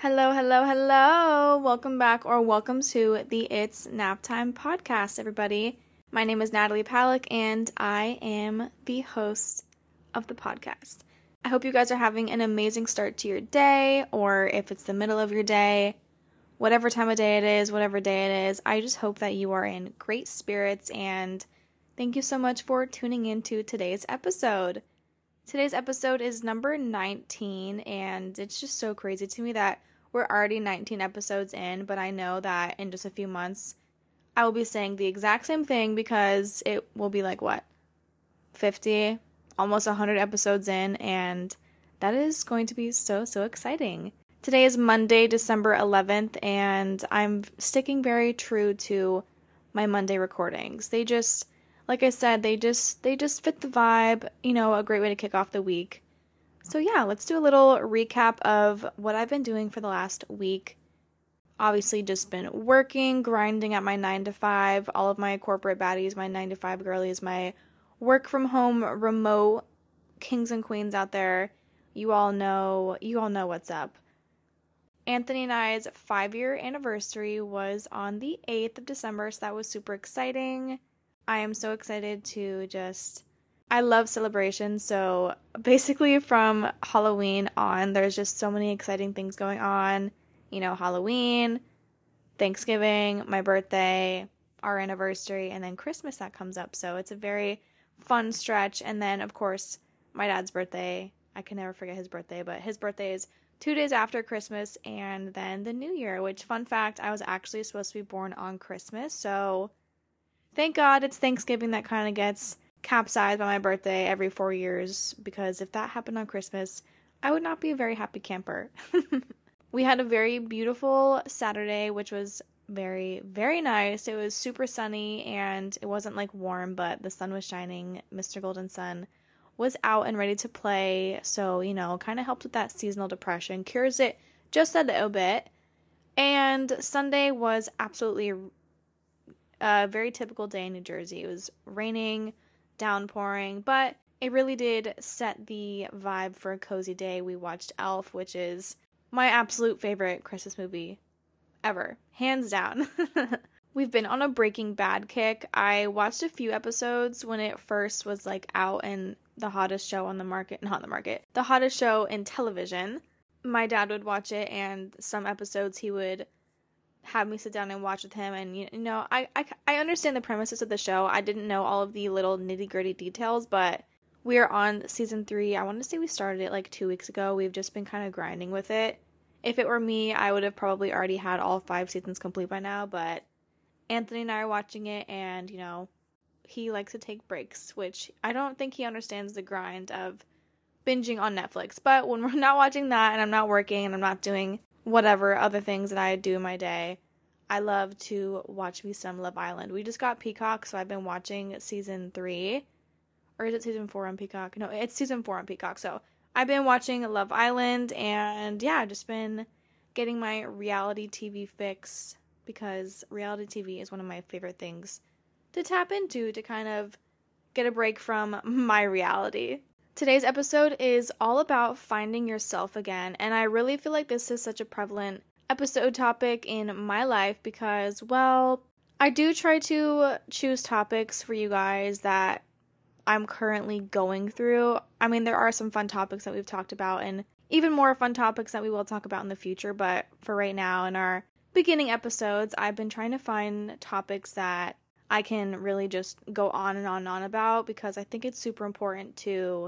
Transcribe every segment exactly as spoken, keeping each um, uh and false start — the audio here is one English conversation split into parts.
Hello, hello, hello. Welcome back or welcome to the It's Nap Time podcast, everybody. My name is Natalie Palick and I am the host of the podcast. I hope you guys are having an amazing start to your day, or if it's the middle of your day, whatever time of day it is, whatever day it is. I just hope that you are in great spirits, and thank you so much for tuning into today's episode. Today's episode is number nineteen, and it's just so crazy to me that we're already nineteen episodes in, but I know that in just a few months, I will be saying the exact same thing because it will be like, what, fifty, almost one hundred episodes in, and that is going to be so, so exciting. Today is Monday, December eleventh, and I'm sticking very true to my Monday recordings. They just, like I said, they just, they just fit the vibe, you know, a great way to kick off the week. So yeah, let's do a little recap of what I've been doing for the last week. Obviously just been working, grinding at my nine to five, all of my corporate baddies, my nine to five girlies, my work from home remote kings and queens out there. You all know, you all know what's up. Anthony and I's five-year anniversary was on the eighth of December, so that was super exciting. I am so excited to just, I love celebrations, so basically from Halloween on, there's just so many exciting things going on. You know, Halloween, Thanksgiving, my birthday, our anniversary, and then Christmas that comes up, so it's a very fun stretch. And then, of course, my dad's birthday. I can never forget his birthday, but his birthday is two days after Christmas, and then the New Year, which, fun fact, I was actually supposed to be born on Christmas, so thank God it's Thanksgiving that kind of gets capsized by my birthday every four years, because if that happened on Christmas, I would not be a very happy camper. We had a very beautiful Saturday, which was very, very nice. It was super sunny, and it wasn't like warm, but the sun was shining. Mister Golden Sun was out and ready to play, so, you know, kind of helped with that seasonal depression, cures it just a little bit. And Sunday was absolutely a very typical day in New Jersey. It was raining, downpouring, but it really did set the vibe for a cozy day. We watched Elf, which is my absolute favorite Christmas movie ever, hands down. We've been on a Breaking Bad kick. I watched a few episodes when it first was like out and the hottest show on the market, not the market, the hottest show in television. My dad would watch it, and some episodes he would have me sit down and watch with him, and you know, I, I, I understand the premises of the show. I didn't know all of the little nitty-gritty details, but we are on season three. I want to say we started it like two weeks ago. We've just been kind of grinding with it. If it were me, I would have probably already had all five seasons complete by now, but Anthony and I are watching it, and, you know, he likes to take breaks, which I don't think he understands the grind of binging on Netflix. But when we're not watching that, and I'm not working, and I'm not doing whatever other things that I do in my day, I love to watch me some Love Island. We just got Peacock, so I've been watching season three. Or is it season four on Peacock? No, it's season four on Peacock. So I've been watching Love Island, and yeah, I've just been getting my reality T V fix, because reality T V is one of my favorite things to tap into to kind of get a break from my reality. Today's episode is all about finding yourself again, and I really feel like this is such a prevalent episode topic in my life because, well, I do try to choose topics for you guys that I'm currently going through. I mean, there are some fun topics that we've talked about, and even more fun topics that we will talk about in the future, but for right now, in our beginning episodes, I've been trying to find topics that I can really just go on and on and on about, because I think it's super important to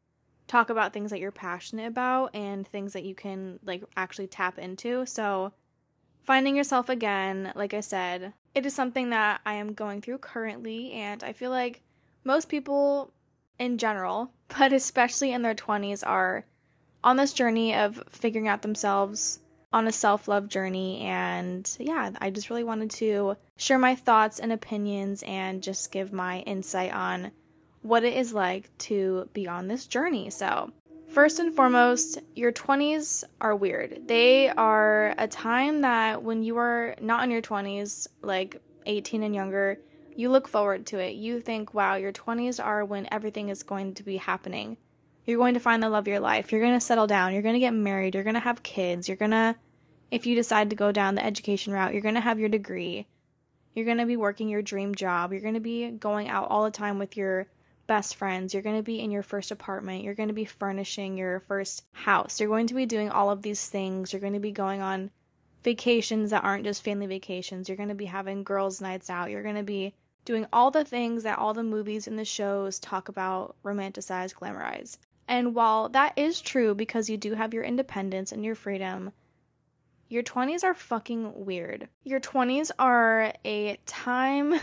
talk about things that you're passionate about and things that you can like actually tap into. So finding yourself again, like I said, it is something that I am going through currently, and I feel like most people in general, but especially in their twenties, are on this journey of figuring out themselves, on a self-love journey. And yeah, I just really wanted to share my thoughts and opinions and just give my insight on what it is like to be on this journey. So first and foremost, your twenties are weird. They are a time that when you are not in your twenties, like eighteen and younger, you look forward to it. You think, wow, your twenties are when everything is going to be happening. You're going to find the love of your life. You're going to settle down. You're going to get married. You're going to have kids. You're going to if you decide to go down the education route, you're going to have your degree. You're going to be working your dream job. You're going to be going out all the time with your best friends. You're going to be in your first apartment. You're going to be furnishing your first house. You're going to be doing all of these things. You're going to be going on vacations that aren't just family vacations. You're going to be having girls' nights out. You're going to be doing all the things that all the movies and the shows talk about, romanticize, glamorize. And while that is true because you do have your independence and your freedom, your twenties are fucking weird. Your twenties are a time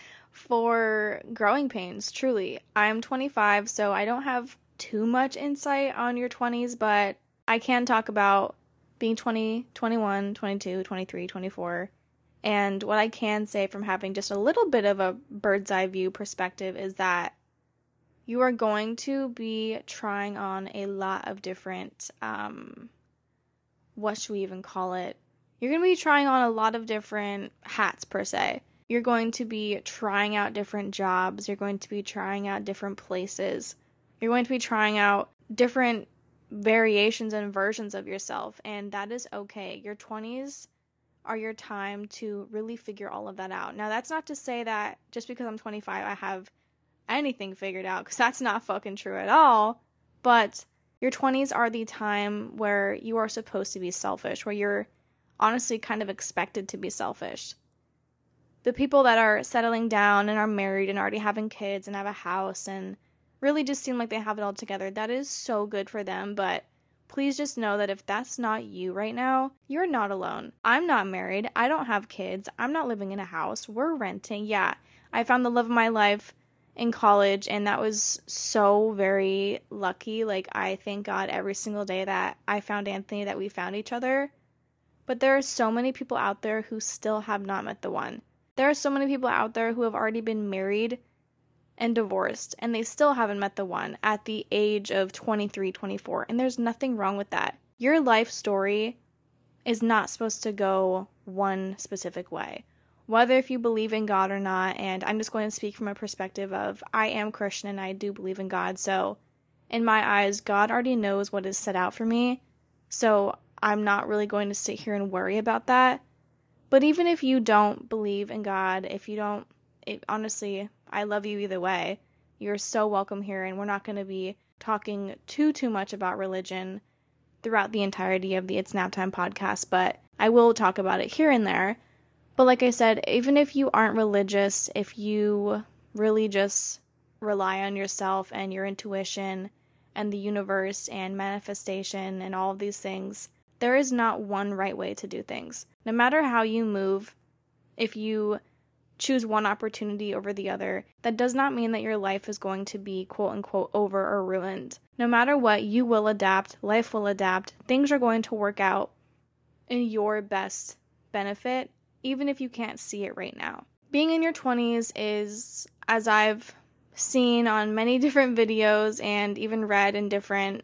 for growing pains, truly. I'm twenty-five, so I don't have too much insight on your twenties, but I can talk about being twenty, twenty-one, twenty-two, twenty-three, twenty-four. And what I can say from having just a little bit of a bird's eye view perspective is that you are going to be trying on a lot of different, um, what should we even call it? You're going to be trying on a lot of different hats, per se. You're going to be trying out different jobs. You're going to be trying out different places. You're going to be trying out different variations and versions of yourself, and that is okay. Your twenties are your time to really figure all of that out. Now, that's not to say that just because I'm twenty-five, I have anything figured out, because that's not fucking true at all, but your twenties are the time where you are supposed to be selfish, where you're honestly kind of expected to be selfish. The people that are settling down and are married and already having kids and have a house and really just seem like they have it all together, that is so good for them, but please just know that if that's not you right now, you're not alone. I'm not married. I don't have kids. I'm not living in a house. We're renting. Yeah, I found the love of my life in college, and that was so very lucky. Like, I thank God every single day that I found Anthony, that we found each other. But there are so many people out there who still have not met the one. There are so many people out there who have already been married and divorced, and they still haven't met the one at the age of twenty-three, twenty-four, and there's nothing wrong with that. Your life story is not supposed to go one specific way. Whether if you believe in God or not, and I'm just going to speak from a perspective of, I am Christian and I do believe in God, so in my eyes, God already knows what is set out for me, so I'm not really going to sit here and worry about that. But even if you don't believe in God, if you don't, it, honestly, I love you either way. You're so welcome here, and we're not going to be talking too, too much about religion throughout the entirety of the It's Nap Time podcast, but I will talk about it here and there. But like I said, even if you aren't religious, if you really just rely on yourself and your intuition and the universe and manifestation and all of these things, there is not one right way to do things. No matter how you move, if you choose one opportunity over the other, that does not mean that your life is going to be quote-unquote over or ruined. No matter what, you will adapt, life will adapt, things are going to work out in your best benefit, even if you can't see it right now. Being in your twenties is, as I've seen on many different videos and even read in different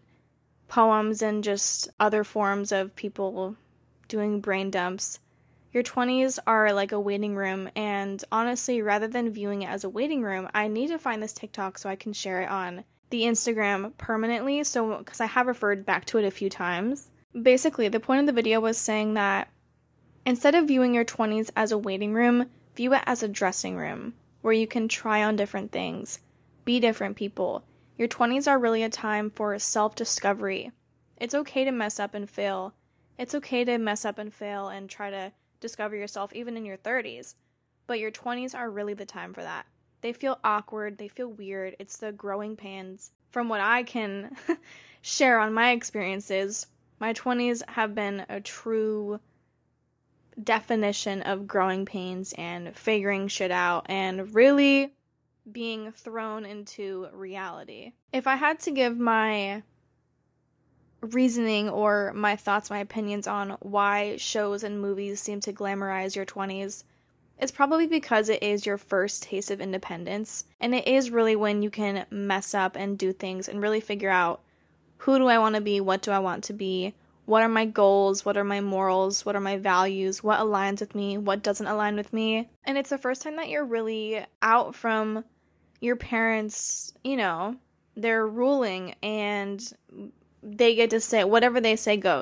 poems and just other forms of people doing brain dumps, your twenties are like a waiting room, and honestly, rather than viewing it as a waiting room, I need to find this TikTok so I can share it on the Instagram permanently, so because I have referred back to it a few times. Basically, the point of the video was saying that instead of viewing your twenties as a waiting room, view it as a dressing room where you can try on different things, be different people. Your twenties are really a time for self-discovery. It's okay to mess up and fail. It's okay to mess up and fail and try to discover yourself even in your thirties. But your twenties are really the time for that. They feel awkward. They feel weird. It's the growing pains. From what I can share on my experiences, my twenties have been a true definition of growing pains and figuring shit out and really being thrown into reality. If I had to give my reasoning or my thoughts, my opinions on why shows and movies seem to glamorize your twenties, it's probably because it is your first taste of independence, and it is really when you can mess up and do things and really figure out, who do I want to be, what do I want to be, what are my goals, what are my morals, what are my values, what aligns with me, what doesn't align with me. And it's the first time that you're really out from your parents, you know, they're ruling and they get to say whatever they say goes.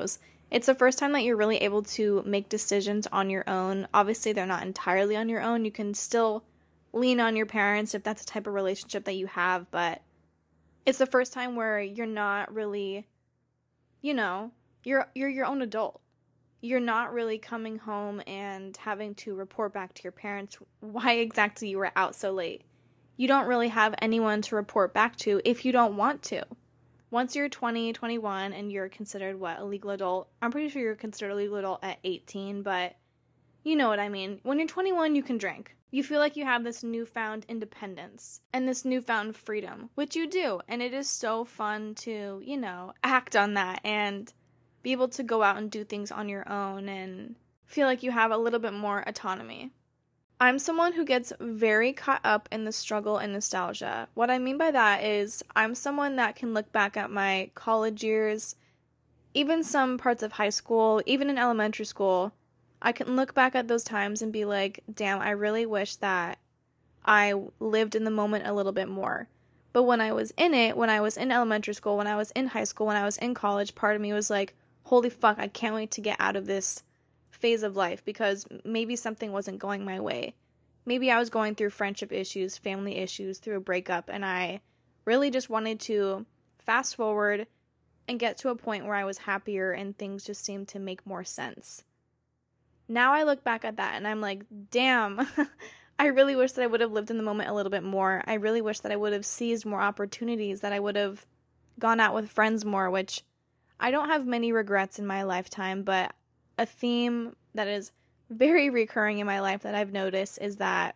It's the first time that you're really able to make decisions on your own. Obviously, they're not entirely on your own. You can still lean on your parents if that's the type of relationship that you have, but it's the first time where you're not really, you know, you're you're your own adult. You're not really coming home and having to report back to your parents why exactly you were out so late. You don't really have anyone to report back to if you don't want to. Once you're twenty, twenty-one, and you're considered, what, a legal adult? I'm pretty sure you're considered a legal adult at eighteen, but you know what I mean. When you're twenty-one, you can drink. You feel like you have this newfound independence and this newfound freedom, which you do. And it is so fun to, you know, act on that and be able to go out and do things on your own and feel like you have a little bit more autonomy. I'm someone who gets very caught up in the struggle and nostalgia. What I mean by that is I'm someone that can look back at my college years, even some parts of high school, even in elementary school. I can look back at those times and be like, damn, I really wish that I lived in the moment a little bit more. But when I was in it, when I was in elementary school, when I was in high school, when I was in college, part of me was like, holy fuck, I can't wait to get out of this phase of life because maybe something wasn't going my way. Maybe I was going through friendship issues, family issues, through a breakup, and I really just wanted to fast forward and get to a point where I was happier and things just seemed to make more sense. Now I look back at that and I'm like, damn, I really wish that I would have lived in the moment a little bit more. I really wish that I would have seized more opportunities, that I would have gone out with friends more, which I don't have many regrets in my lifetime, but a theme that is very recurring in my life that I've noticed is that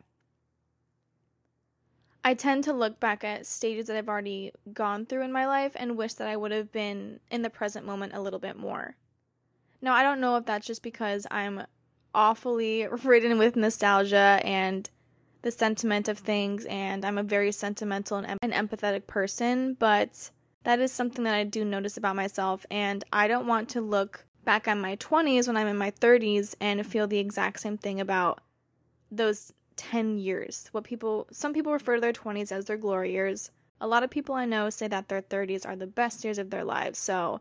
I tend to look back at stages that I've already gone through in my life and wish that I would have been in the present moment a little bit more. Now, I don't know if that's just because I'm awfully ridden with nostalgia and the sentiment of things, and I'm a very sentimental and em- and empathetic person, but that is something that I do notice about myself, and I don't want to look back at my twenties when I'm in my thirties and feel the exact same thing about those ten years. What people, some people refer to their twenties as their glory years. A lot of people I know say that their thirties are the best years of their lives. So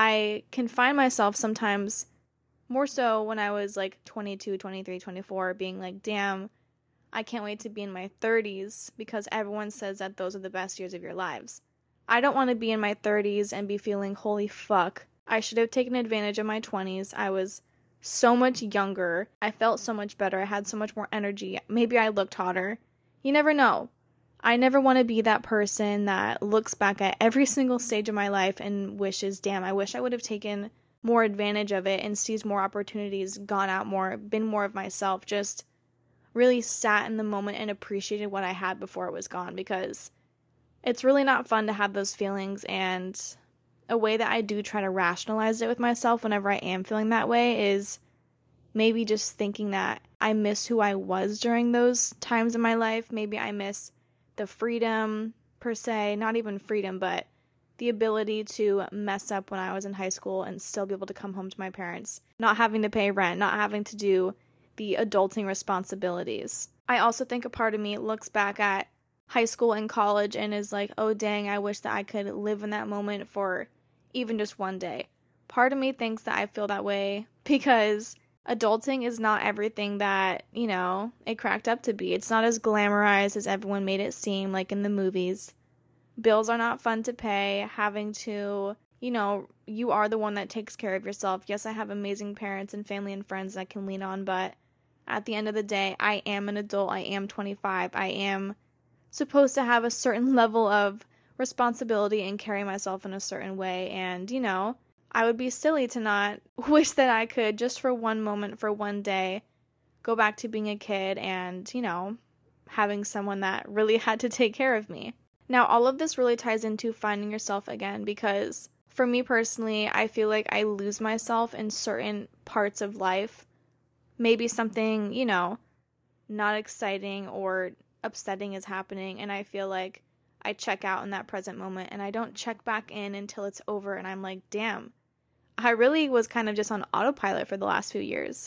I can find myself sometimes, more so when I was like twenty-two, twenty-three, twenty-four, being like, damn, I can't wait to be in my thirties because everyone says that those are the best years of your lives. I don't want to be in my thirties and be feeling, holy fuck, I should have taken advantage of my twenties. I was so much younger. I felt so much better. I had so much more energy. Maybe I looked hotter. You never know. I never want to be that person that looks back at every single stage of my life and wishes, damn, I wish I would have taken more advantage of it and seized more opportunities, gone out more, been more of myself, just really sat in the moment and appreciated what I had before it was gone, because it's really not fun to have those feelings. And a way that I do try to rationalize it with myself whenever I am feeling that way is maybe just thinking that I miss who I was during those times in my life. Maybe I miss the freedom, per se, not even freedom, but the ability to mess up when I was in high school and still be able to come home to my parents, not having to pay rent, not having to do the adulting responsibilities. I also think a part of me looks back at high school and college and is like, oh dang, I wish that I could live in that moment for even just one day. Part of me thinks that I feel that way because adulting is not everything that, you know, it cracked up to be. It's not as glamorized as everyone made it seem, like in the movies. Bills are not fun to pay. Having to, you know, you are the one that takes care of yourself. Yes, I have amazing parents and family and friends that I can lean on, but at the end of the day, I am an adult. I am twenty-five. I am supposed to have a certain level of responsibility and carry myself in a certain way. And, you know, I would be silly to not wish that I could, just for one moment, for one day, go back to being a kid and, you know, having someone that really had to take care of me. Now, all of this really ties into finding yourself again, because for me personally, I feel like I lose myself in certain parts of life. Maybe something, you know, not exciting or upsetting is happening, and I feel like I check out in that present moment and I don't check back in until it's over, and I'm like, damn, I really was kind of just on autopilot for the last few years.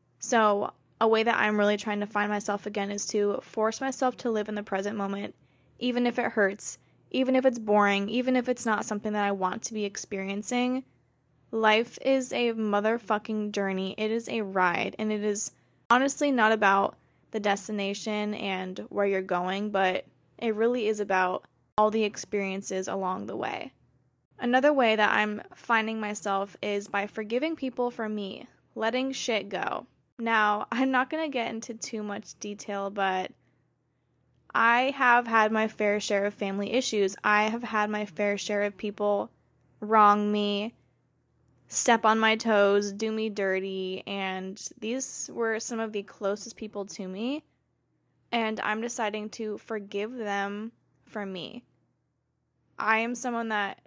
So a way that I'm really trying to find myself again is to force myself to live in the present moment, even if it hurts, even if it's boring, even if it's not something that I want to be experiencing. Life is a motherfucking journey. It is a ride, and it is honestly not about the destination and where you're going, but it really is about all the experiences along the way. Another way that I'm finding myself is by forgiving people for me, letting shit go. Now, I'm not going to get into too much detail, but I have had my fair share of family issues. I have had my fair share of people wrong me, step on my toes, do me dirty, and these were some of the closest people to me, and I'm deciding to forgive them for me. I am someone that,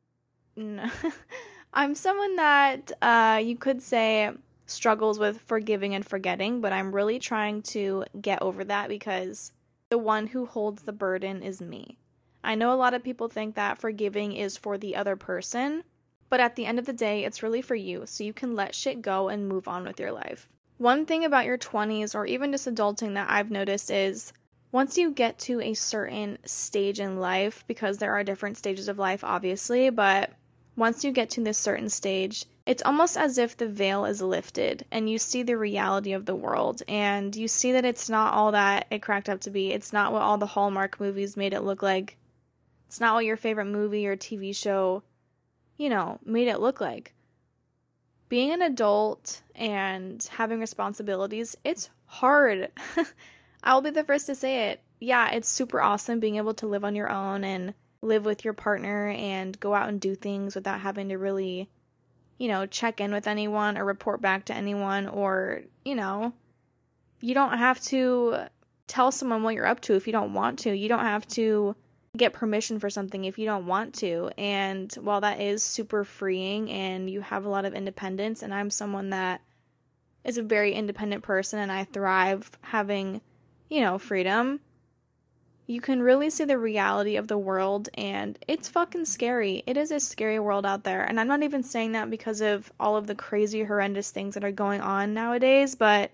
I'm someone that uh, you could say struggles with forgiving and forgetting, but I'm really trying to get over that because the one who holds the burden is me. I know a lot of people think that forgiving is for the other person, but at the end of the day, it's really for you, so you can let shit go and move on with your life. One thing about your twenties, or even just adulting, that I've noticed is once you get to a certain stage in life, because there are different stages of life, obviously, but once you get to this certain stage, it's almost as if the veil is lifted and you see the reality of the world, and you see that it's not all that it cracked up to be. It's not what all the Hallmark movies made it look like. It's not what your favorite movie or T V show, you know, made it look like. Being an adult and having responsibilities, it's hard. I'll be the first to say it. Yeah, it's super awesome being able to live on your own and live with your partner and go out and do things without having to really, you know, check in with anyone or report back to anyone, or, you know, you don't have to tell someone what you're up to if you don't want to. You don't have to get permission for something if you don't want to. And while that is super freeing and you have a lot of independence, and I'm someone that is a very independent person and I thrive having, you know, freedom, you can really see the reality of the world, and it's fucking scary. It is a scary world out there, and I'm not even saying that because of all of the crazy, horrendous things that are going on nowadays, but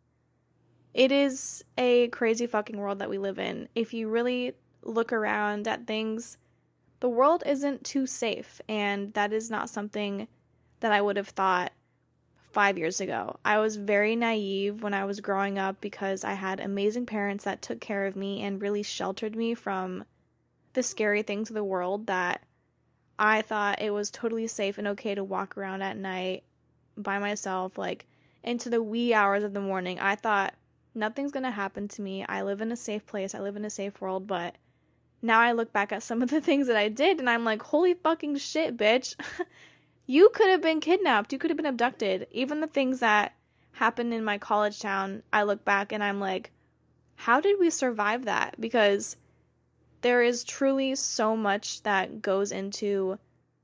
it is a crazy fucking world that we live in. If you really look around at things, the world isn't too safe, and that is not something that I would have thought five years ago. I was very naive when I was growing up because I had amazing parents that took care of me and really sheltered me from the scary things of the world, that I thought it was totally safe and okay to walk around at night by myself, like into the wee hours of the morning. I thought nothing's gonna happen to me. I live in a safe place. I live in a safe world, but now I look back at some of the things that I did and I'm like, holy fucking shit, bitch. You could have been kidnapped. You could have been abducted. Even the things that happened in my college town, I look back and I'm like, how did we survive that? Because there is truly so much that goes into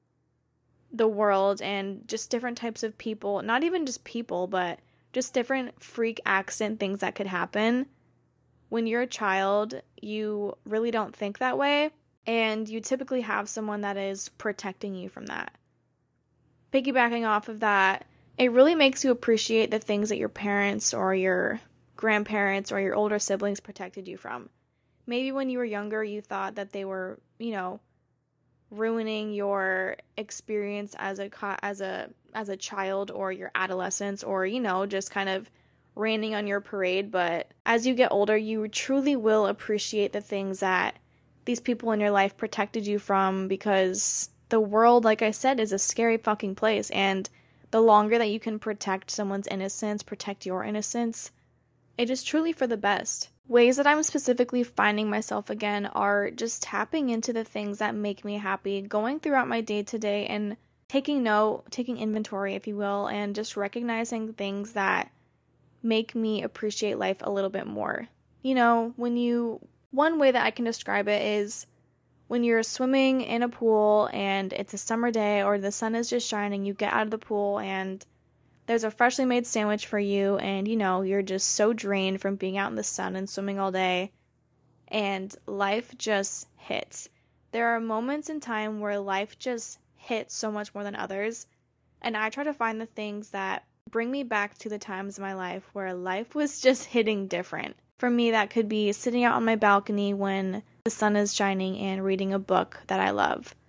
the world and just different types of people. Not even just people, but just different freak accident things that could happen. When you're a child, you really don't think that way, and you typically have someone that is protecting you from that. Piggybacking off of that, it really makes you appreciate the things that your parents or your grandparents or your older siblings protected you from. Maybe when you were younger, you thought that they were, you know, ruining your experience as a as a as a child or your adolescence, or, you know, just kind of raining on your parade. But as you get older, you truly will appreciate the things that these people in your life protected you from, because the world, like I said, is a scary fucking place, and the longer that you can protect someone's innocence, protect your innocence, it is truly for the best. Ways that I'm specifically finding myself again are just tapping into the things that make me happy, going throughout my day-to-day and taking note, taking inventory, if you will, and just recognizing things that make me appreciate life a little bit more. You know, when you, one way that I can describe it is when you're swimming in a pool and it's a summer day or the sun is just shining, you get out of the pool and there's a freshly made sandwich for you, and, you know, you're just so drained from being out in the sun and swimming all day, and life just hits. There are moments in time where life just hits so much more than others, and I try to find the things that bring me back to the times in my life where life was just hitting different. For me, that could be sitting out on my balcony when the sun is shining and reading a book that I love.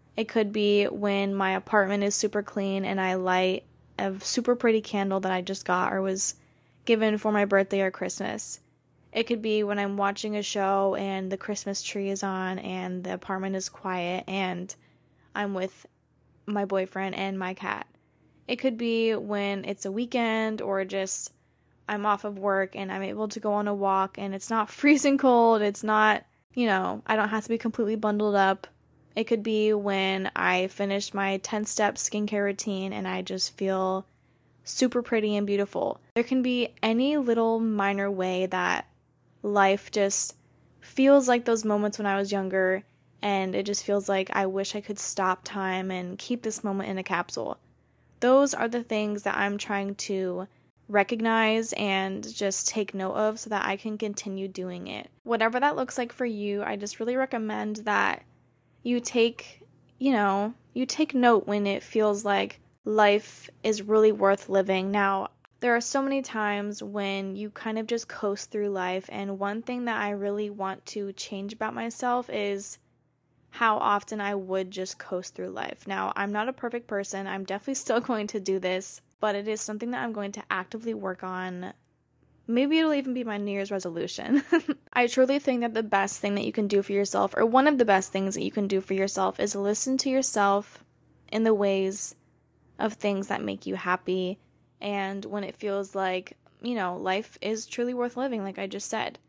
It could be when my apartment is super clean and I light a super pretty candle that I just got or was given for my birthday or Christmas. It could be when I'm watching a show and the Christmas tree is on and the apartment is quiet and I'm with my boyfriend and my cat. It could be when it's a weekend or just I'm off of work and I'm able to go on a walk and it's not freezing cold. It's not, you know, I don't have to be completely bundled up. It could be when I finish my ten-step skincare routine and I just feel super pretty and beautiful. There can be any little minor way that life just feels like those moments when I was younger, and it just feels like I wish I could stop time and keep this moment in a capsule. Those are the things that I'm trying to recognize and just take note of so that I can continue doing it. Whatever that looks like for you, I just really recommend that you take, you know, you take note when it feels like life is really worth living. Now, there are so many times when you kind of just coast through life, and one thing that I really want to change about myself is how often I would just coast through life. Now, I'm not a perfect person. I'm definitely still going to do this, but it is something that I'm going to actively work on. Maybe it'll even be my New Year's resolution. I truly think that the best thing that you can do for yourself, or one of the best things that you can do for yourself, is listen to yourself in the ways of things that make you happy, and when it feels like, you know, life is truly worth living, like I just said.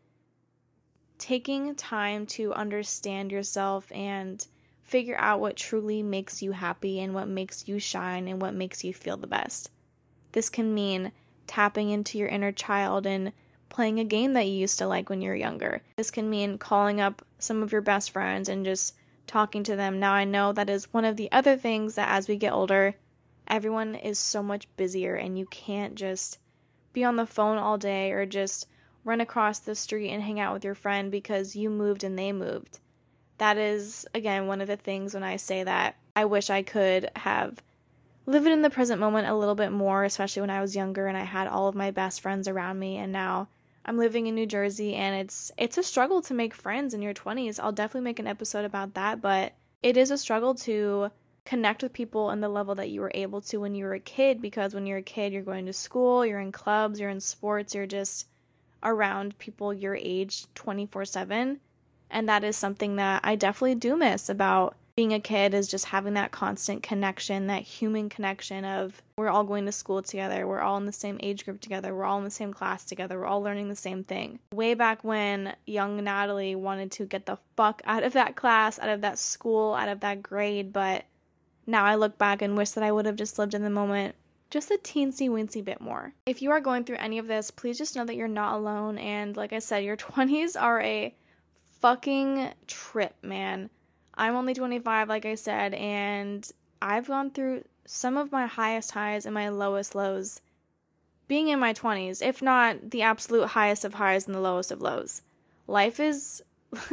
Taking time to understand yourself and figure out what truly makes you happy and what makes you shine and what makes you feel the best. This can mean tapping into your inner child and playing a game that you used to like when you were younger. This can mean calling up some of your best friends and just talking to them. Now, I know that is one of the other things that as we get older, everyone is so much busier and you can't just be on the phone all day or just run across the street and hang out with your friend because you moved and they moved. That is, again, one of the things when I say that I wish I could have lived in the present moment a little bit more, especially when I was younger and I had all of my best friends around me, and now I'm living in New Jersey and it's it's a struggle to make friends in your twenties. I'll definitely make an episode about that, but it is a struggle to connect with people in the level that you were able to when you were a kid, because when you're a kid, you're going to school, you're in clubs, you're in sports, you're just around people your age twenty-four seven, and that is something that I definitely do miss about being a kid, is just having that constant connection, that human connection of we're all going to school together, we're all in the same age group together, we're all in the same class together, we're all learning the same thing. Way back when young Natalie wanted to get the fuck out of that class, out of that school, out of that grade, but now I look back and wish that I would have just lived in the moment just a teensy weensy bit more. If you are going through any of this, please just know that you're not alone, and like I said, your twenties are a fucking trip, man. I'm only twenty-five, like I said, and I've gone through some of my highest highs and my lowest lows being in my twenties, if not the absolute highest of highs and the lowest of lows. Life is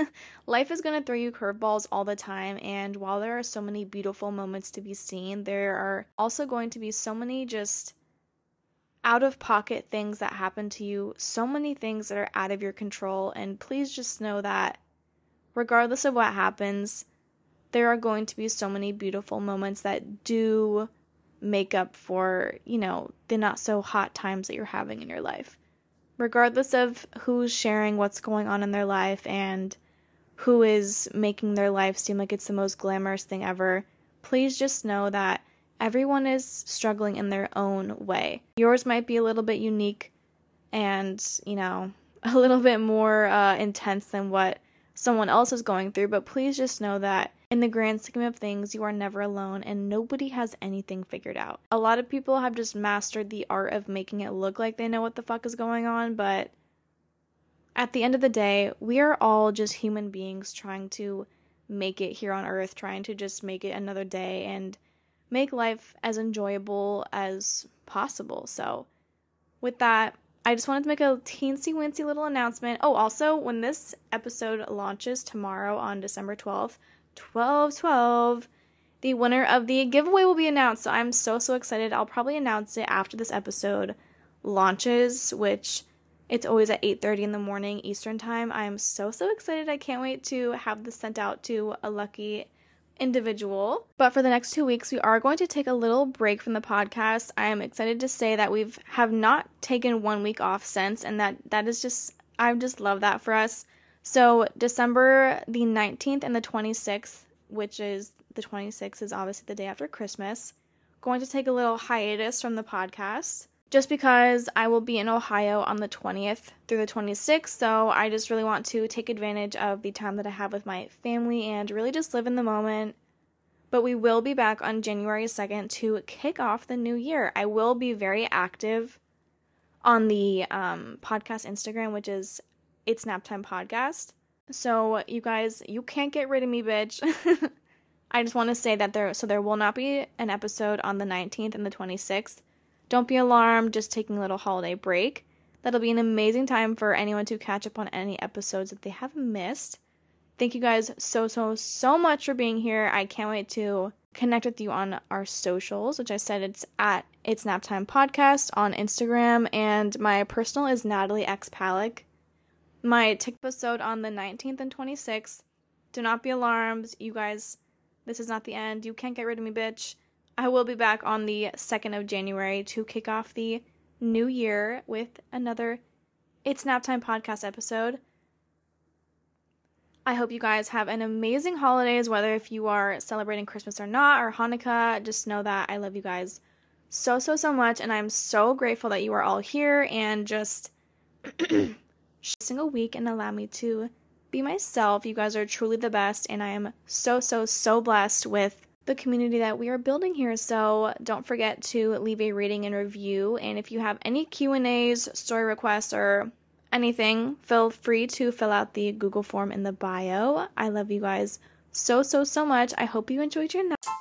life is going to throw you curveballs all the time, and while there are so many beautiful moments to be seen, there are also going to be so many just out-of-pocket things that happen to you, so many things that are out of your control, and please just know that regardless of what happens, there are going to be so many beautiful moments that do make up for, you know, the not-so-hot times that you're having in your life. Regardless of who's sharing what's going on in their life and who is making their life seem like it's the most glamorous thing ever, please just know that everyone is struggling in their own way. Yours might be a little bit unique and, you know, a little bit more uh, intense than what someone else is going through, but please just know that in the grand scheme of things, you are never alone and nobody has anything figured out. A lot of people have just mastered the art of making it look like they know what the fuck is going on, but at the end of the day, we are all just human beings trying to make it here on Earth, trying to just make it another day and make life as enjoyable as possible. So with that, I just wanted to make a teensy-weensy little announcement. Oh, also, when this episode launches tomorrow on December twelfth, twelve twelve, the winner of the giveaway will be announced. So I'm so, so excited. I'll probably announce it after this episode launches, which it's always at eight thirty in the morning Eastern time. I am so, so excited. I can't wait to have this sent out to a lucky individual. But for the next two weeks, we are going to take a little break from the podcast. I am excited to say that we've have not taken one week off since, and that that is just, I just love that for us. So December the nineteenth and the twenty-sixth, which is, the twenty-sixth is obviously the day after Christmas, going to take a little hiatus from the podcast, just because I will be in Ohio on the twentieth through the twenty-sixth, so I just really want to take advantage of the time that I have with my family and really just live in the moment. But we will be back on January second to kick off the new year. I will be very active on the um, podcast Instagram, which is It's Naptime Podcast. So you guys, you can't get rid of me, bitch. I just want to say that there, so there will not be an episode on the nineteenth and the twenty-sixth. Don't be alarmed, just taking a little holiday break. That'll be an amazing time for anyone to catch up on any episodes that they have missed. Thank you guys so, so, so much for being here. I can't wait to connect with you on our socials, which I said it's at It's Naptime Podcast on Instagram, and my personal is Natalie X Palick. My tick episode on the nineteenth and twenty-sixth. Do not be alarmed, you guys. This is not the end. You can't get rid of me, bitch. I will be back on the second of January to kick off the new year with another It's Naptime Podcast episode. I hope you guys have an amazing holidays, whether if you are celebrating Christmas or not, or Hanukkah. Just know that I love you guys so, so, so much, and I'm so grateful that you are all here and just single week and allow me to be myself. You guys are truly the best, and I am so, so, so blessed with the community that we are building here. So don't forget to leave a rating and review, and if you have any Q and A's, story requests, or anything, feel free to fill out the Google form in the bio. I love you guys so, so, so much. I hope you enjoyed your night.